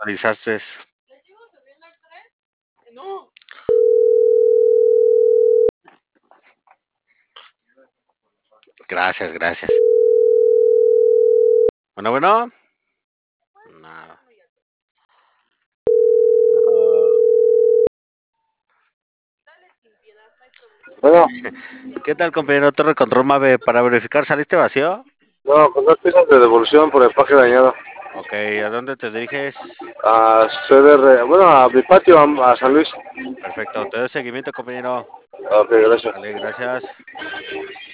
avisaste. Gracias, gracias. Bueno, bueno. Nada. Bueno, ¿Qué tal, compañero? Torre Control Mave, para verificar, ¿saliste vacío? no, con 2 piezas de devolución por empaque dañado. Ok, ¿a dónde te diriges? A CDR, bueno, a mi patio, a San Luis. Perfecto, te doy seguimiento, compañero. Ok, gracias. Vale, gracias.